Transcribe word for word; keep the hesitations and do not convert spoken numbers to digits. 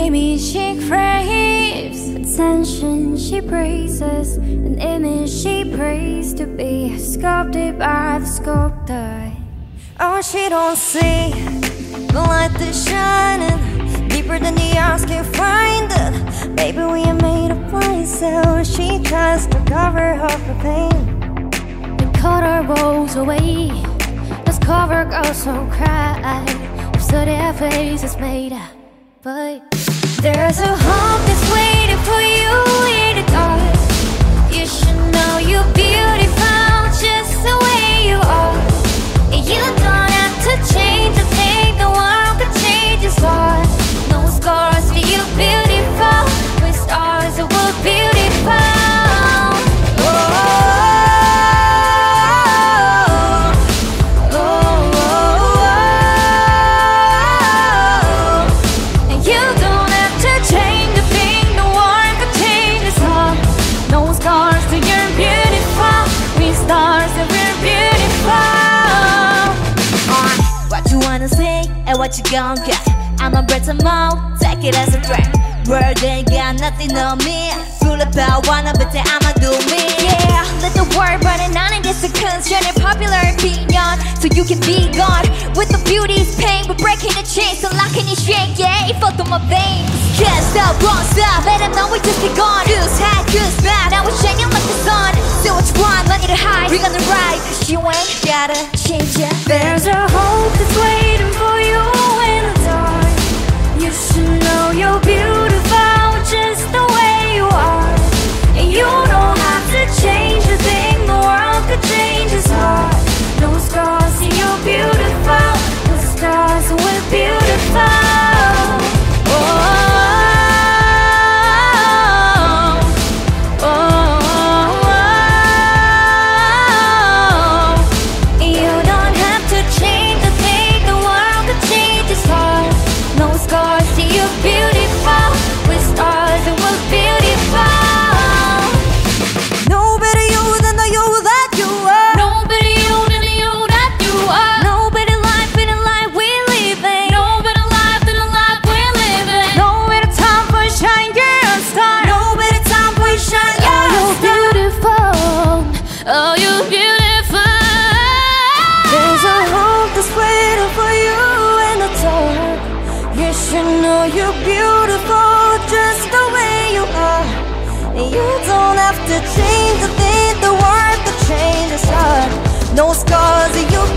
maybe she craves attention, she praises an image she prays to be sculpted by the sculptor. Oh, she don't see the light that's shining deeper than the eyes can find it. Baby, we are made of blind, so she tries to cover up her pain. The color rolls away, let's cover girls so cry. So their face is made up, but there's a hope that's waiting for you in the dark. You should know you're beautiful just the way you are. You don't have to change a thing, the world could change its heart. No scars for you, beautiful. With stars that were beautiful. Oh, oh, oh, oh. And you don't have to change a thing, the world could change its heart. No scars for you're beautiful. With stars that we're beautiful. What you wanna say and what you gon' get? I'm a breath of mouth, take it as a threat. World ain't got nothing on me. Full about wanna but say I'ma do me. Yeah, let the word running on and get the concern and popular opinion, so you can be gone. With the beauty's pain, we're breaking the chains, unlocking your shank, yeah, it felt through my veins. Can't stop, won't stop, Let them know we just be gone. Good high, good spot. Now we're shining like the sun. Do what you want, money to hide. We're gonna ride, Cause you ain't gotta change ya. There's a hope that's waiting for you in the dark. You should know you're beautiful just the way you are. And you don't have to change a thing, the world could change its heart. No scars, see you're beautiful. The stars, we're beautiful. Oh, oh, oh, oh. You don't have to change a thing, the world could change its heart. No scars, see you're beautiful. With stars, it was beautiful. Nobody you than the you that you are. Nobody you than the you that you are. No better life than the life we're living. No better life than the life we're living. No better time for shine, you're a star. No better time for shine, Oh, you're a you're star. beautiful. Oh, you're beautiful. There's a hope that's waiting for you in the dark. You should know you're beautiful just the way you are. And you don't have to change a thing, the world could change its heart. No scars, and you